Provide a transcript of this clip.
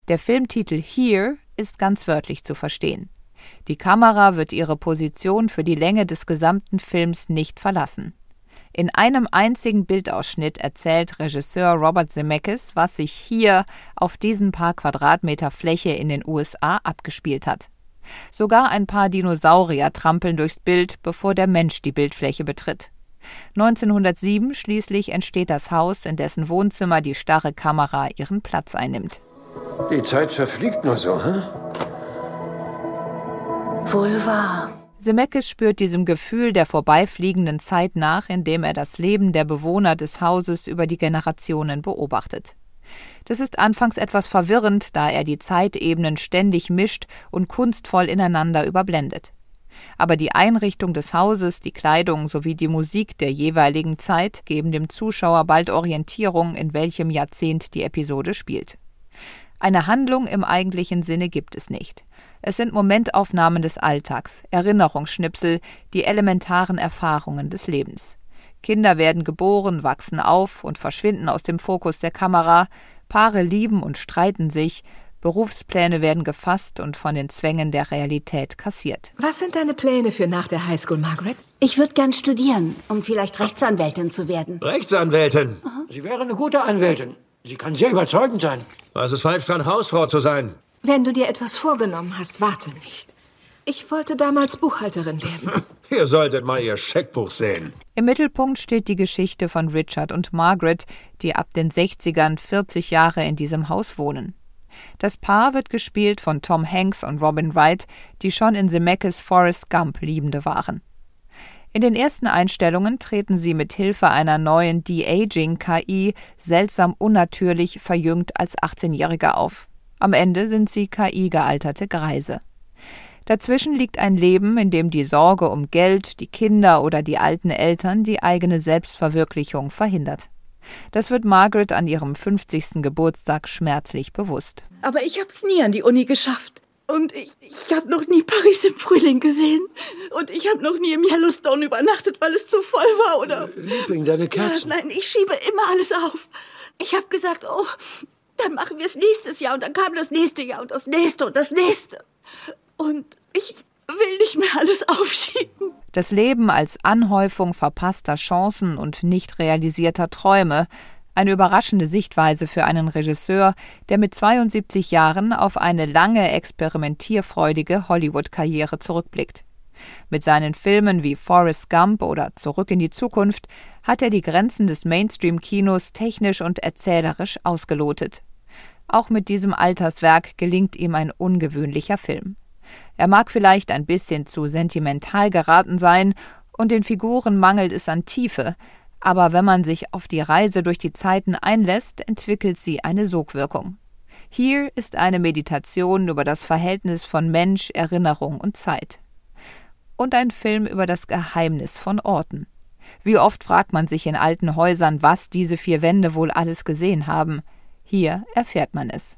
Der Filmtitel Here ist ganz wörtlich zu verstehen. Die Kamera wird ihre Position für die Länge des gesamten Films nicht verlassen. In einem einzigen Bildausschnitt erzählt Regisseur Robert Zemeckis, was sich hier auf diesen paar Quadratmeter Fläche in den USA abgespielt hat. Sogar ein paar Dinosaurier trampeln durchs Bild, bevor der Mensch die Bildfläche betritt. 1907 schließlich entsteht das Haus, in dessen Wohnzimmer die starre Kamera ihren Platz einnimmt. Die Zeit verfliegt nur so, hä? Wohl wahr. Zemeckis spürt diesem Gefühl der vorbeifliegenden Zeit nach, indem er das Leben der Bewohner des Hauses über die Generationen beobachtet. Das ist anfangs etwas verwirrend, da er die Zeitebenen ständig mischt und kunstvoll ineinander überblendet. Aber die Einrichtung des Hauses, die Kleidung sowie die Musik der jeweiligen Zeit geben dem Zuschauer bald Orientierung, in welchem Jahrzehnt die Episode spielt. Eine Handlung im eigentlichen Sinne gibt es nicht. Es sind Momentaufnahmen des Alltags, Erinnerungsschnipsel, die elementaren Erfahrungen des Lebens. Kinder werden geboren, wachsen auf und verschwinden aus dem Fokus der Kamera, Paare lieben und streiten sich, Berufspläne werden gefasst und von den Zwängen der Realität kassiert. Was sind deine Pläne für nach der Highschool, Margaret? Ich würde gern studieren, um vielleicht Rechtsanwältin zu werden. Rechtsanwältin? Sie wäre eine gute Anwältin. Sie kann sehr überzeugend sein. Was ist falsch dran, Hausfrau zu sein? Wenn du dir etwas vorgenommen hast, warte nicht. Ich wollte damals Buchhalterin werden. Ihr solltet mal Ihr Scheckbuch sehen. Im Mittelpunkt steht die Geschichte von Richard und Margaret, die ab den 60ern 40 Jahre in diesem Haus wohnen. Das Paar wird gespielt von Tom Hanks und Robin Wright, die schon in Zemeckis Forrest Gump Liebende waren. In den ersten Einstellungen treten sie mit Hilfe einer neuen De-Aging-KI seltsam unnatürlich verjüngt als 18-Jährige auf. Am Ende sind sie KI-gealterte Greise. Dazwischen liegt ein Leben, in dem die Sorge um Geld, die Kinder oder die alten Eltern die eigene Selbstverwirklichung verhindert. Das wird Margaret an ihrem 50. Geburtstag schmerzlich bewusst. Aber ich hab's nie an die Uni geschafft. Und ich habe noch nie Paris im Frühling gesehen. Und ich habe noch nie im Yellowstone übernachtet, weil es zu voll war, oder? Liebling, deine Kerzen. Nein, ich schiebe immer alles auf. Ich habe gesagt, oh, dann machen wir es nächstes Jahr. Und dann kam das nächste Jahr und das nächste und das nächste. Und ich will nicht mehr alles aufschieben. Das Leben als Anhäufung verpasster Chancen und nicht realisierter Träume. Eine überraschende Sichtweise für einen Regisseur, der mit 72 Jahren auf eine lange, experimentierfreudige Hollywood-Karriere zurückblickt. Mit seinen Filmen wie Forrest Gump oder Zurück in die Zukunft hat er die Grenzen des Mainstream-Kinos technisch und erzählerisch ausgelotet. Auch mit diesem Alterswerk gelingt ihm ein ungewöhnlicher Film. Er mag vielleicht ein bisschen zu sentimental geraten sein und den Figuren mangelt es an Tiefe, aber wenn man sich auf die Reise durch die Zeiten einlässt, entwickelt sie eine Sogwirkung. Here ist eine Meditation über das Verhältnis von Mensch, Erinnerung und Zeit. Und ein Film über das Geheimnis von Orten. Wie oft fragt man sich in alten Häusern, was diese 4 Wände wohl alles gesehen haben. Hier erfährt man es.